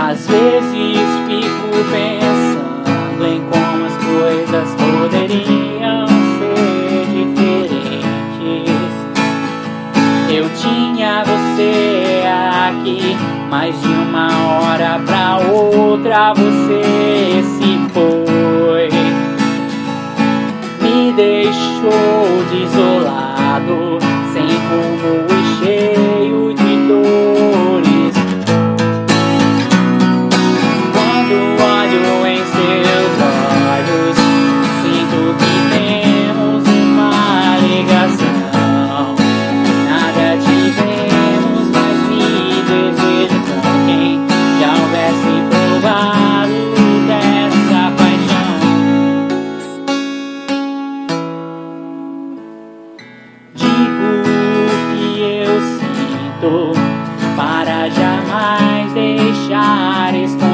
Às vezes fico pensando em como as coisas poderiam ser diferentes. Eu tinha você aqui, mas de uma hora pra outra você se foi. Me deixou desolado, sem rumo e cheio de dores. Quando olho em seus olhos, sinto que temos uma ligação. Nada tivemos, mas me desejo com quem já houvesse provado dessa paixão. Digo o que eu sinto para jamais deixar escapar.